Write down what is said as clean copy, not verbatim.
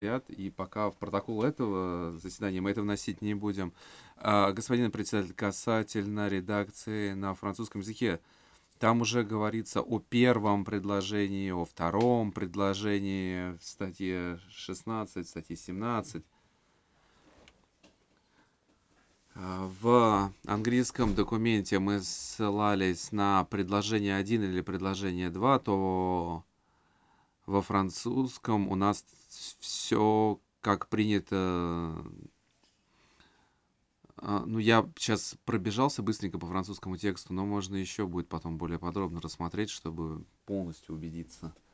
ряд, и пока в протокол этого заседания мы это вносить не будем. Господин председатель, касательно редакции на французском языке, там уже говорится о первом предложении, о втором предложении в статье 16, статье 17. В английском документе мы ссылались на предложение 1 или предложение 2, то во французском у нас все как принято. Ну, я сейчас пробежался быстренько по французскому тексту, но можно еще будет потом более подробно рассмотреть, чтобы полностью убедиться.